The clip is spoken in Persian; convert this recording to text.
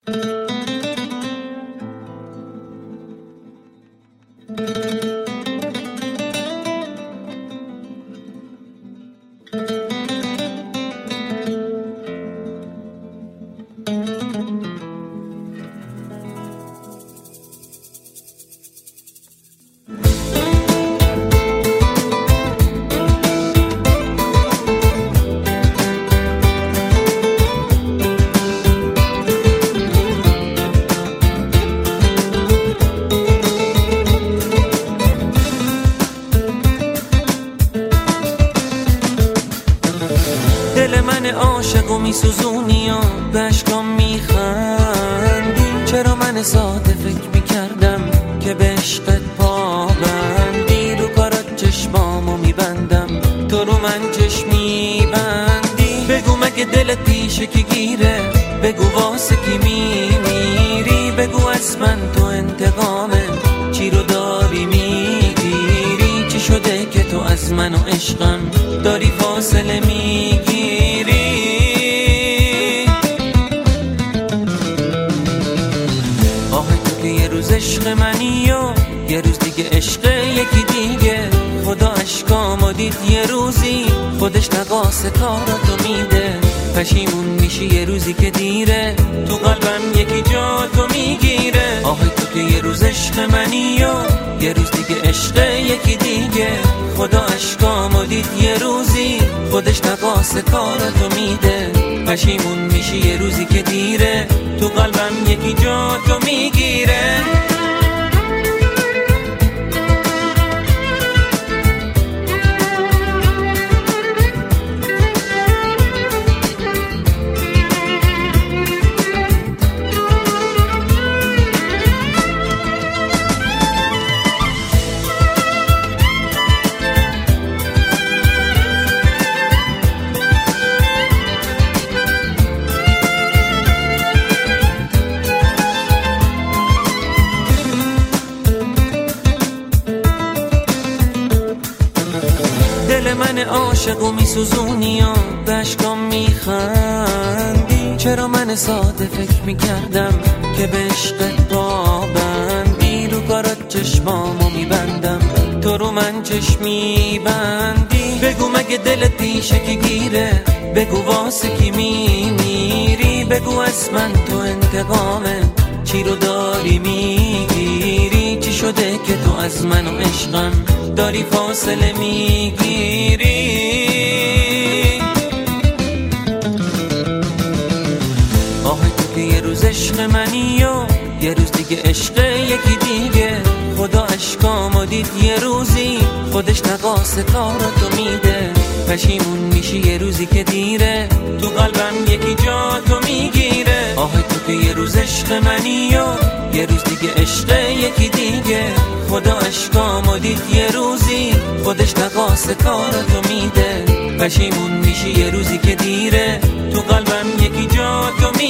دل من عاشق و میسوزونی و به عشقام میخندی. چرا من ساده فکر میکردم که به عشقت پابندی. رو کارات چشمامو میبندم تو رو من چشمی بندی. بگو مگه دلت پیشه کی گیره، بگو واسه کی میمیری. بگو از من تو انتقامه چی رو داری میگیری. چی شده که تو از من و عشقم داری فاصله میگیری. آه تو که یه روز عشق منی و یه روز دیگه عشق یکی دیگه. خدا عشقامو دید یه روزی خودش نقاس کاراتو میده. پشیمون میشی یه روزی که دیره تو قلبم یکی جا تو میگیره. آه تو که یه روز عشق منی و یه روز دیگه عشق یکی دیگه. خدا عشقامو دید یه روزی خودش نقاس کاراتو میده. پشیمون میشی یه روزی که دیره تو قلبم یکی جا تو میگیره. دل من عاشق و میسوزونی و به عشقام میخندی. چرا من ساده فکر میکردم که به عشقت پابندی. رو کارات چشمامو میبندم تو رو من چشمی بندی. بگو مگه دلت پیشه کی گیره، بگو واسه کی میمیری. بگو از من تو انتقامه چی رو داری میگیری. چی شده که تو از من و عشقم داری فاصله میگیری. آه تو که یه روز عشق منی و یه روز دیگه عشق یکی دیگه. خدا عشقامو دید یه روزی خودش نقاس کاراتو میده. پشیمون میشی یه روزی که دیره تو قلبم یکی جا تو میگیره. آه تو که یه روز عشق منی و یه روز دیگه عشق یکی دیگه. خدا عشقامو دید یه روزی خودش نقاس کاراتو میده. پشیمون میشی یه روزی که دیره تو قلبم یکی جا تو میگیره.